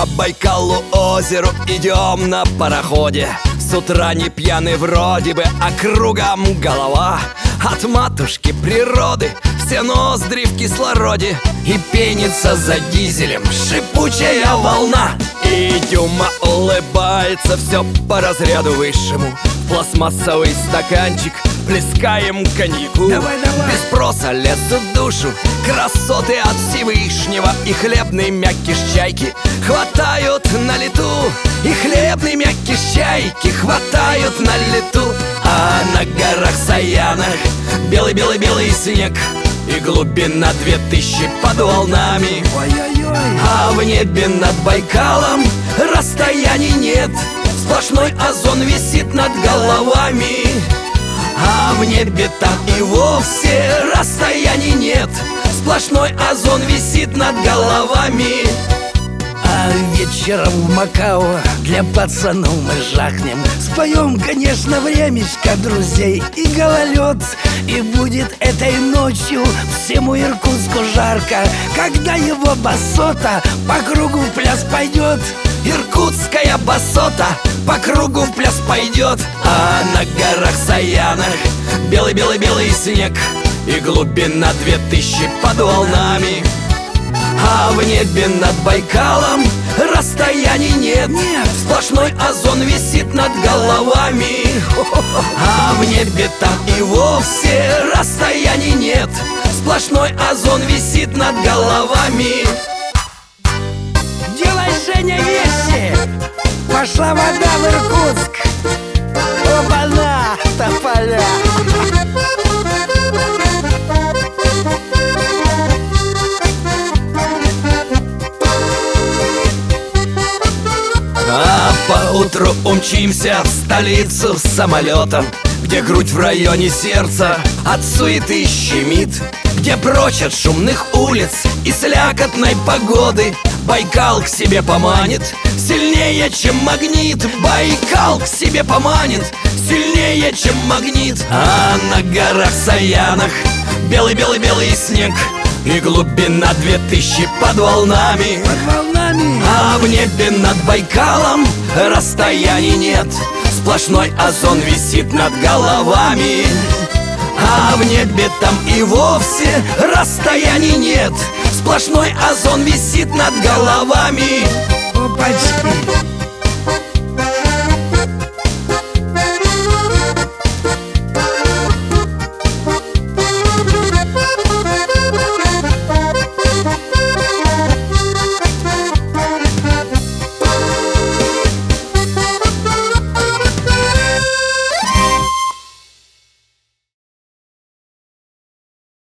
Байкалу озеру идем на пароходе. С утра не пьяны вроде бы, а кругом голова. От матушки природы все ноздри в кислороде. И пенится за дизелем шипучая волна. И Дюма улыбается все по разряду высшему. В пластмассовый стаканчик плескаем коньяку. Давай, давай. Без спроса лезут в душу красоты от Всевышнего. И хлебные мякиш чайки хватают на лету. И хлебные мякиш чайки хватают на лету. А на горах Саянах белый-белый-белый снег. И глубина 2000 под волнами. Ой-ой-ой. А в небе над Байкалом расстояний нет. Сплошной озон висит над головами. А в небе там и вовсе расстояний нет. Сплошной озон висит над головами. А вечером в Макао для пацанов мы жахнем. Споем, конечно, времечко друзей и гололед. И будет этой ночью всему Иркутску жарко, когда его басота по кругу в пляс пойдет. Иркутская басота по кругу в пляс пойдет. А на горах Саянах белый-белый-белый снег. И глубина 2000 под волнами. А в небе над Байкалом расстояний нет. Сплошной озон висит над головами. А в небе там и вовсе расстояний нет. Сплошной озон висит над головами. Делай, Женя, вещи! Пошла вода в Иркутск. Оба-на, тополя! А поутру умчимся в столицу самолетом, где грудь в районе сердца от суеты щемит, где прочь от шумных улиц и слякотной погоды Байкал к себе поманит сильнее, чем магнит. Байкал к себе поманит сильнее, чем магнит. А на горах Саянах белый-белый-белый снег. И глубина 2000 под волнами. Под волнами. А в небе над Байкалом расстояний нет. Сплошной озон висит над головами. А в небе там и вовсе расстояний нет. Сплошной озон висит над головами. Опачки.